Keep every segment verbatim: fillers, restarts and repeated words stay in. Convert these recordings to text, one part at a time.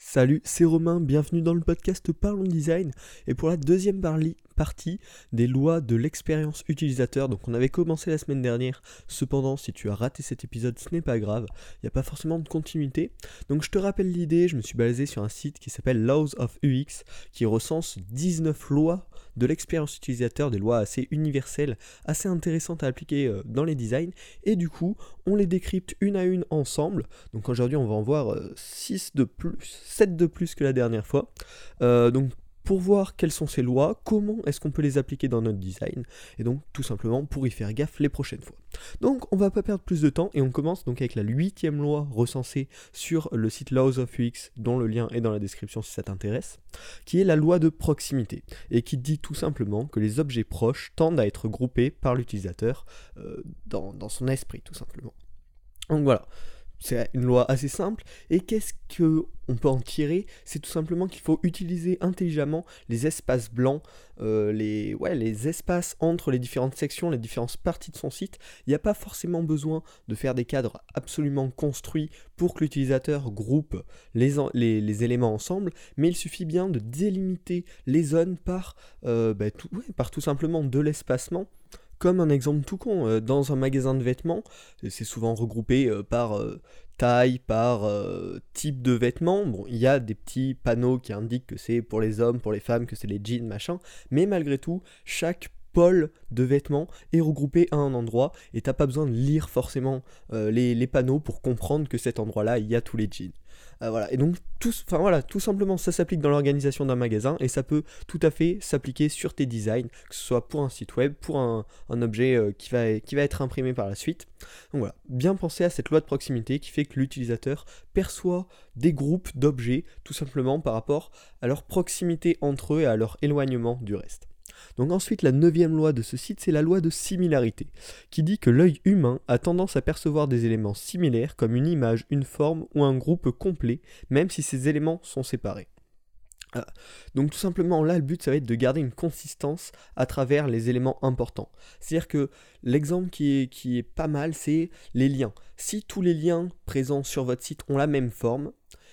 Salut, c'est Romain, bienvenue dans le podcast Parlons Design et pour la deuxième parli- partie des lois de l'expérience utilisateur. Donc on avait commencé la semaine dernière, cependant si tu as raté cet épisode ce n'est pas grave, il n'y a pas forcément de continuité. Donc je te rappelle l'idée, je me suis basé sur un site qui s'appelle Laws of U X qui recense dix-neuf lois de l'expérience utilisateur, des lois assez universelles, assez intéressantes à appliquer euh, dans les designs et du coup on les décrypte une à une ensemble. Donc aujourd'hui on va en voir euh, six de plus, sept de plus que la dernière fois. Euh, donc pour voir quelles sont ces lois, comment est-ce qu'on peut les appliquer dans notre design, et donc tout simplement pour y faire gaffe les prochaines fois. Donc on va pas perdre plus de temps et on commence donc avec la huitième loi recensée sur le site Laws of U X, dont le lien est dans la description si ça t'intéresse, qui est la loi de proximité, et qui dit tout simplement que les objets proches tendent à être groupés par l'utilisateur euh, dans, dans son esprit tout simplement. Donc voilà. C'est une loi assez simple, et qu'est-ce qu'on peut en tirer? C'est tout simplement qu'il faut utiliser intelligemment les espaces blancs, euh, les, ouais, les espaces entre les différentes sections, les différentes parties de son site. Il n'y a pas forcément besoin de faire des cadres absolument construits pour que l'utilisateur groupe les, en, les, les éléments ensemble, mais il suffit bien de délimiter les zones par, euh, bah, tout, ouais, par tout simplement de l'espacement. Comme un exemple tout con, euh, dans un magasin de vêtements, c'est souvent regroupé euh, par euh, taille, par euh, type de vêtements. Bon, il y a des petits panneaux qui indiquent que c'est pour les hommes, pour les femmes, que c'est les jeans, machin, mais malgré tout, chaque pôle de vêtements est regroupé à un endroit, et t'as pas besoin de lire forcément euh, les, les panneaux pour comprendre que cet endroit-là, il y a tous les jeans. Euh, voilà, et donc tout, enfin voilà, tout simplement ça s'applique dans l'organisation d'un magasin et ça peut tout à fait s'appliquer sur tes designs, que ce soit pour un site web, pour un, un objet euh, qui, va, qui va être imprimé par la suite. Donc voilà, bien penser à cette loi de proximité qui fait que l'utilisateur perçoit des groupes d'objets tout simplement par rapport à leur proximité entre eux et à leur éloignement du reste. Donc ensuite, la neuvième loi de ce site, c'est la loi de similarité, qui dit que l'œil humain a tendance à percevoir des éléments similaires comme une image, une forme ou un groupe complet, même si ces éléments sont séparés. Euh, donc tout simplement là le but ça va être de garder une consistance à travers les éléments importants. C'est-à-dire que l'exemple qui est, qui est pas mal, c'est les liens. Si tous les liens présents sur votre site ont la même forme,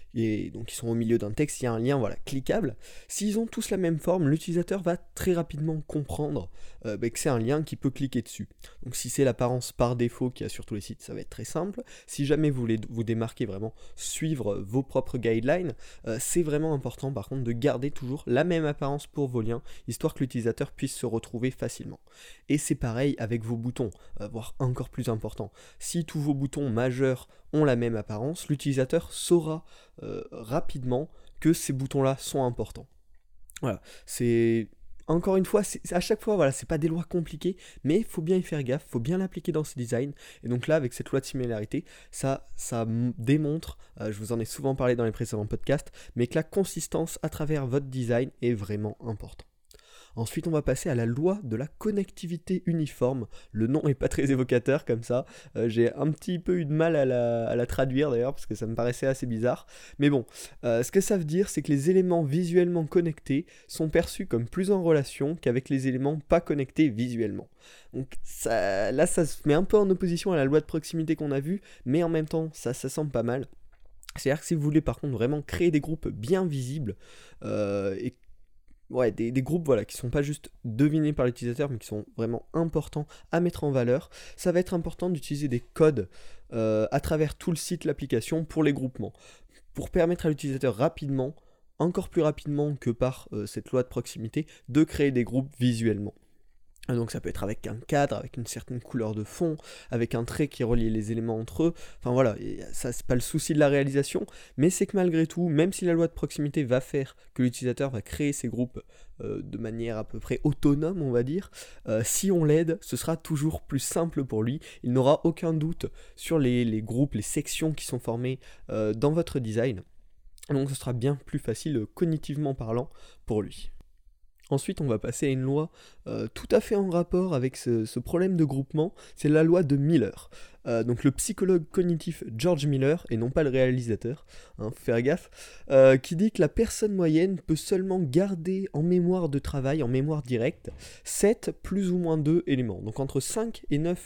et donc ils sont au milieu d'un texte, il y a un lien voilà, cliquable, s'ils ont tous la même forme, l'utilisateur va très rapidement comprendre euh, bah, que c'est un lien qui peut cliquer dessus. Donc si c'est l'apparence par défaut qu'il y a sur tous les sites, ça va être très simple. Si jamais vous voulez vous démarquer, vraiment suivre vos propres guidelines, euh, c'est vraiment important par contre de garder toujours la même apparence pour vos liens, histoire que l'utilisateur puisse se retrouver facilement. Et c'est pareil avec vos boutons, euh, voire encore plus important. Si tous vos boutons majeurs ont la même apparence, l'utilisateur saura euh, rapidement que ces boutons-là sont importants. Voilà, c'est... Encore une fois, c'est, à chaque fois, voilà, c'est pas des lois compliquées, mais il faut bien y faire gaffe, il faut bien l'appliquer dans ses designs. Et donc là, avec cette loi de similarité, ça, ça m- démontre, euh, je vous en ai souvent parlé dans les précédents podcasts, mais que la consistance à travers votre design est vraiment importante. Ensuite, on va passer à la loi de la connectivité uniforme. Le nom est pas très évocateur comme ça. Euh, j'ai un petit peu eu de mal à la, à la traduire d'ailleurs parce que ça me paraissait assez bizarre. Mais bon, euh, ce que ça veut dire, c'est que les éléments visuellement connectés sont perçus comme plus en relation qu'avec les éléments pas connectés visuellement. Donc ça, là, ça se met un peu en opposition à la loi de proximité qu'on a vue, mais en même temps, ça, ça semble pas mal. C'est-à-dire que si vous voulez par contre vraiment créer des groupes bien visibles euh, et Ouais, des, des groupes voilà, qui sont pas juste devinés par l'utilisateur, mais qui sont vraiment importants à mettre en valeur. Ça va être important d'utiliser des codes euh, à travers tout le site, l'application, pour les groupements, pour permettre à l'utilisateur rapidement, encore plus rapidement que par euh, cette loi de proximité, de créer des groupes visuellement. Donc ça peut être avec un cadre, avec une certaine couleur de fond, avec un trait qui relie les éléments entre eux. Enfin voilà, ça c'est pas le souci de la réalisation, mais c'est que malgré tout, même si la loi de proximité va faire que l'utilisateur va créer ses groupes euh, de manière à peu près autonome, on va dire, euh, si on l'aide, ce sera toujours plus simple pour lui. Il n'aura aucun doute sur les, les groupes, les sections qui sont formées euh, dans votre design. Donc ce sera bien plus facile, euh, cognitivement parlant, pour lui. Ensuite, on va passer à une loi euh, tout à fait en rapport avec ce, ce problème de groupement, c'est la loi de Miller. Euh, donc le psychologue cognitif George Miller, et non pas le réalisateur, hein, faut faire gaffe, euh, qui dit que la personne moyenne peut seulement garder en mémoire de travail, en mémoire directe, sept plus ou moins deux éléments. Donc entre cinq et neuf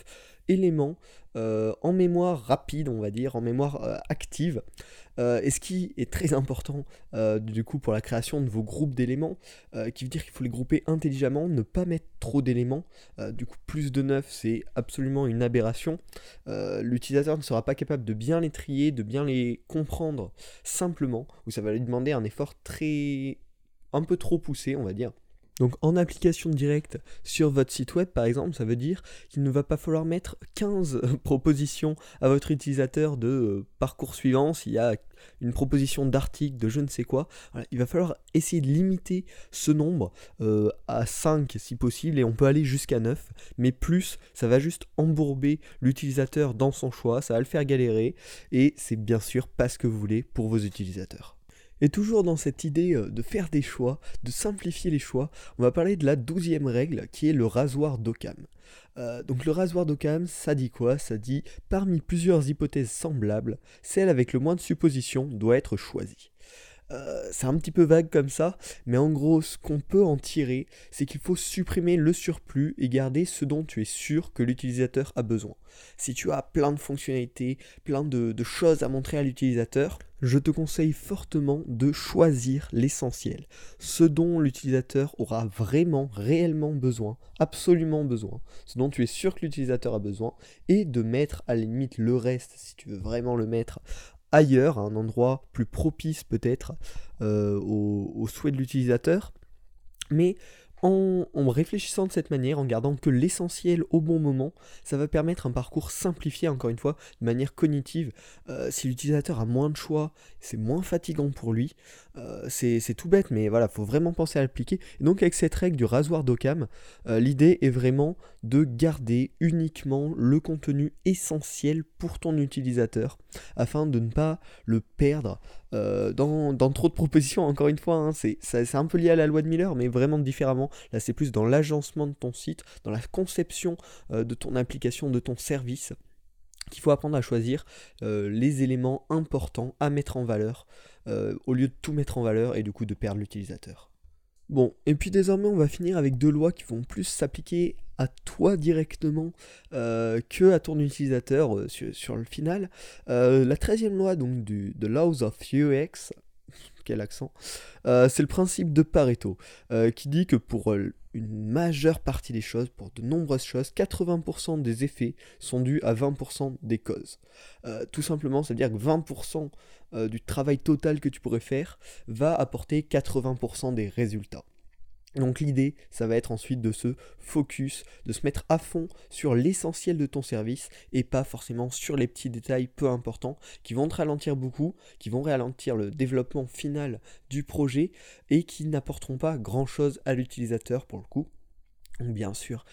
éléments euh, en mémoire rapide, on va dire, en mémoire euh, active. Euh, et ce qui est très important euh, du coup pour la création de vos groupes d'éléments, euh, qui veut dire qu'il faut les grouper intelligemment, ne pas mettre trop d'éléments. Euh, du coup plus de neuf c'est absolument une aberration. Euh, l'utilisateur ne sera pas capable de bien les trier, de bien les comprendre simplement, ou ça va lui demander un effort très... un peu trop poussé on va dire. Donc en application directe sur votre site web par exemple, ça veut dire qu'il ne va pas falloir mettre quinze propositions à votre utilisateur de euh, parcours suivant, s'il y a une proposition d'article, de je ne sais quoi. Voilà, il va falloir essayer de limiter ce nombre euh, à cinq si possible, et on peut aller jusqu'à neuf, mais plus ça va juste embourber l'utilisateur dans son choix, ça va le faire galérer, et c'est bien sûr pas ce que vous voulez pour vos utilisateurs. Et toujours dans cette idée de faire des choix, de simplifier les choix, on va parler de la douzième règle qui est le rasoir d'Occam. Euh, donc le rasoir d'Occam, ça dit quoi? Ça dit parmi plusieurs hypothèses semblables, celle avec le moins de suppositions doit être choisie. Euh, c'est un petit peu vague comme ça, mais en gros, ce qu'on peut en tirer, c'est qu'il faut supprimer le surplus et garder ce dont tu es sûr que l'utilisateur a besoin. Si tu as plein de fonctionnalités, plein de, de choses à montrer à l'utilisateur, je te conseille fortement de choisir l'essentiel, ce dont l'utilisateur aura vraiment, réellement besoin, absolument besoin, ce dont tu es sûr que l'utilisateur a besoin, et de mettre à la limite le reste, si tu veux vraiment le mettre ailleurs, à un endroit plus propice peut-être euh, au, au souhait de l'utilisateur, mais en, en réfléchissant de cette manière, en gardant que l'essentiel au bon moment, ça va permettre un parcours simplifié, encore une fois, de manière cognitive. Euh, si l'utilisateur a moins de choix, c'est moins fatigant pour lui. Euh, c'est, c'est tout bête, mais voilà, il faut vraiment penser à l'appliquer. Et donc avec cette règle du rasoir d'Occam, euh, l'idée est vraiment de garder uniquement le contenu essentiel pour ton utilisateur, afin de ne pas le perdre euh, dans, dans trop de propositions. Encore une fois, hein, c'est, ça, c'est un peu lié à la loi de Miller, mais vraiment différemment. Là, c'est plus dans l'agencement de ton site, dans la conception euh, de ton application, de ton service, qu'il faut apprendre à choisir euh, les éléments importants à mettre en valeur, euh, au lieu de tout mettre en valeur et du coup de perdre l'utilisateur. Bon, et puis désormais on va finir avec deux lois qui vont plus s'appliquer à toi directement euh, que à ton utilisateur euh, sur, sur le final. Euh, la treizième loi donc du The Laws of U X, quel accent, euh, c'est le principe de Pareto, euh, qui dit que pour euh, une majeure partie des choses, pour de nombreuses choses, quatre-vingts pour cent des effets sont dus à vingt pour cent des causes. Euh, tout simplement, ça veut dire que vingt pour cent euh, du travail total que tu pourrais faire va apporter quatre-vingts pour cent des résultats. Donc l'idée, ça va être ensuite de se focus, de se mettre à fond sur l'essentiel de ton service et pas forcément sur les petits détails peu importants qui vont te ralentir beaucoup, qui vont ralentir le développement final du projet et qui n'apporteront pas grand-chose à l'utilisateur pour le coup. Donc bien sûr,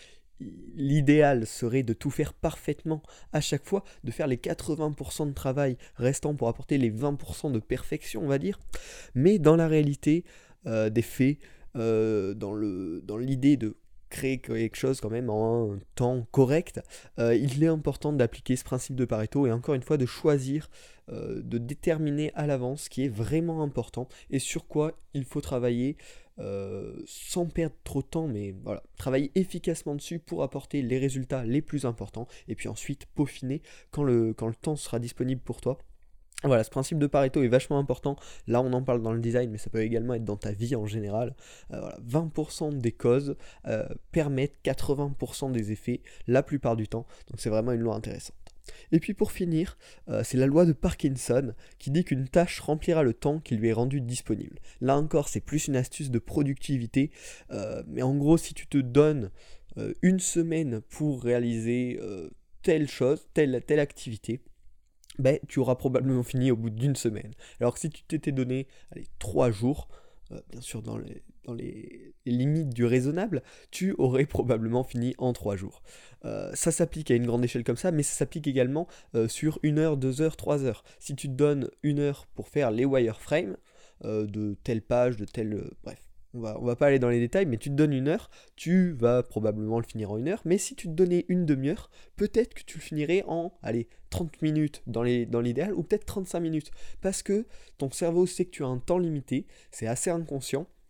l'idéal serait de tout faire parfaitement à chaque fois, de faire les quatre-vingts pour cent de travail restant pour apporter les vingt pour cent de perfection, on va dire. Mais dans la réalité euh, des faits, Euh, dans, le, dans l'idée de créer quelque chose quand même en un temps correct, euh, il est important d'appliquer ce principe de Pareto et encore une fois de choisir, euh, de déterminer à l'avance ce qui est vraiment important et sur quoi il faut travailler euh, sans perdre trop de temps, mais voilà, travailler efficacement dessus pour apporter les résultats les plus importants et puis ensuite peaufiner quand le, quand le temps sera disponible pour toi. Voilà, ce principe de Pareto est vachement important. Là, on en parle dans le design, mais ça peut également être dans ta vie en général. Euh, voilà, vingt pour cent des causes euh, permettent quatre-vingts pour cent des effets la plupart du temps. Donc c'est vraiment une loi intéressante. Et puis pour finir, euh, c'est la loi de Parkinson qui dit qu'une tâche remplira le temps qui lui est rendu disponible. Là encore, c'est plus une astuce de productivité. Euh, mais en gros, si tu te donnes euh, une semaine pour réaliser euh, telle chose, telle, telle activité, ben, tu auras probablement fini au bout d'une semaine. Alors que si tu t'étais donné allez, trois jours, euh, bien sûr dans, les, dans les, les limites du raisonnable, tu aurais probablement fini en trois jours. Euh, ça s'applique à une grande échelle comme ça, mais ça s'applique également euh, sur une heure, deux heures, trois heures. Si tu te donnes une heure pour faire les wireframes euh, de telle page, de telle... Euh, bref. On va, on va pas aller dans les détails, mais tu te donnes une heure, tu vas probablement le finir en une heure, mais si tu te donnais une demi-heure, peut-être que tu le finirais en, allez, trente minutes dans, les, dans l'idéal, ou peut-être trente-cinq minutes, parce que ton cerveau sait que tu as un temps limité, c'est assez inconscient,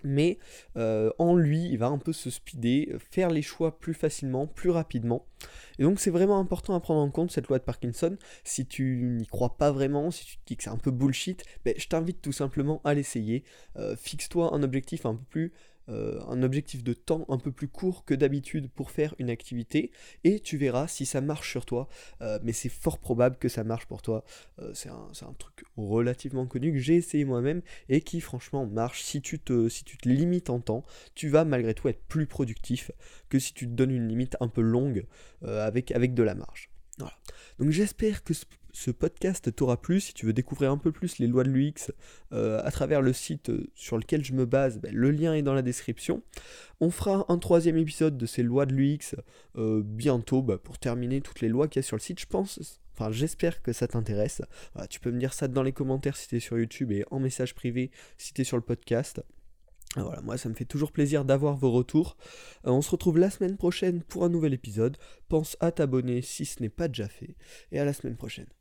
mais euh, en lui, il va un peu se speeder, faire les choix plus facilement, plus rapidement. Et donc c'est vraiment important à prendre en compte cette loi de Parkinson. Si tu n'y crois pas vraiment, si tu te dis que c'est un peu bullshit, ben, je t'invite tout simplement à l'essayer. Euh, fixe-toi un objectif un peu plus... Euh, un objectif de temps un peu plus court que d'habitude pour faire une activité, et tu verras si ça marche sur toi. Euh, mais c'est fort probable que ça marche pour toi. Euh, c'est, un, c'est un truc relativement connu que j'ai essayé moi-même et qui franchement marche. Si tu te, si tu te limites en temps, tu vas malgré tout être plus productif que si tu te donnes une limite un peu longue euh, avec, avec de la marge. Voilà. Donc j'espère que ce, ce podcast t'aura plu. Si tu veux découvrir un peu plus les lois de l'U X euh, à travers le site sur lequel je me base, ben, le lien est dans la description. On fera un troisième épisode de ces lois de l'U X euh, bientôt bah, pour terminer toutes les lois qu'il y a sur le site. Je pense, enfin j'espère que ça t'intéresse. Voilà, tu peux me dire ça dans les commentaires si t'es sur YouTube et en message privé si t'es sur le podcast. Voilà, moi ça me fait toujours plaisir d'avoir vos retours. Euh, on se retrouve la semaine prochaine pour un nouvel épisode. Pense à t'abonner si ce n'est pas déjà fait. Et à la semaine prochaine.